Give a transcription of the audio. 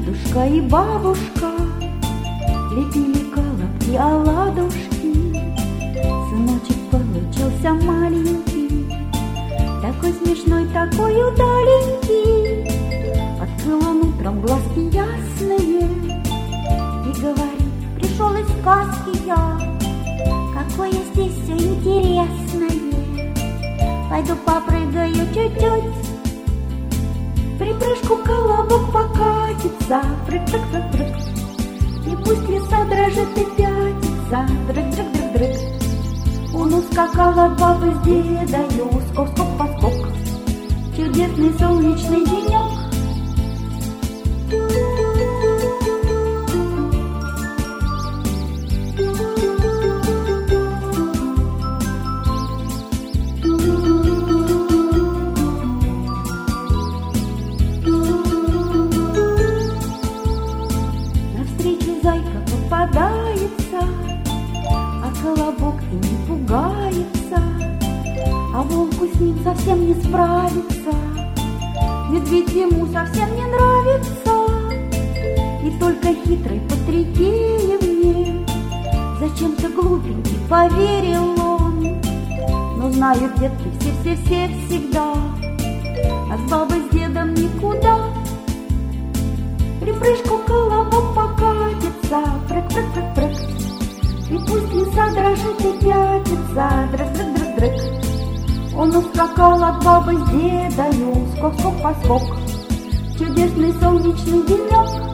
дедушка и бабушка лепили колобки, оладушки. Сыночек получился маленький, такой смешной, такой удаленький. Открыл он утром глазки ясные и говорит: пришел из сказки я, какое здесь все интересное. Пойду попрыгаю чуть-чуть, в припрыжку колобок покатится. Прыг-прыг-прыг-прыг, и пусть леса дрожит и пятится. Дрыг-дрыг-дрыг-дрыг, он ускакал от бабы с дедою. Скок-скок-поскок, чудесный солнечный денек. Зайка попадается, а колобок и не пугается, а волку с ним совсем не справится, медведь ему совсем не нравится. И только хитрый Патрикеевне зачем-то глупенький поверил он. Но знают детки все-все-все всегда, а с бабой с дедом никуда. Припрыжку колобок покатится. Прыг-прыг-прыг-прыг, и пусть леса дрожит и пятится. Дрыг-дрыг-дрыг-дрыг, он ускакал от бабы с дедою. Скок-скок-поскок, чудесный солнечный денек.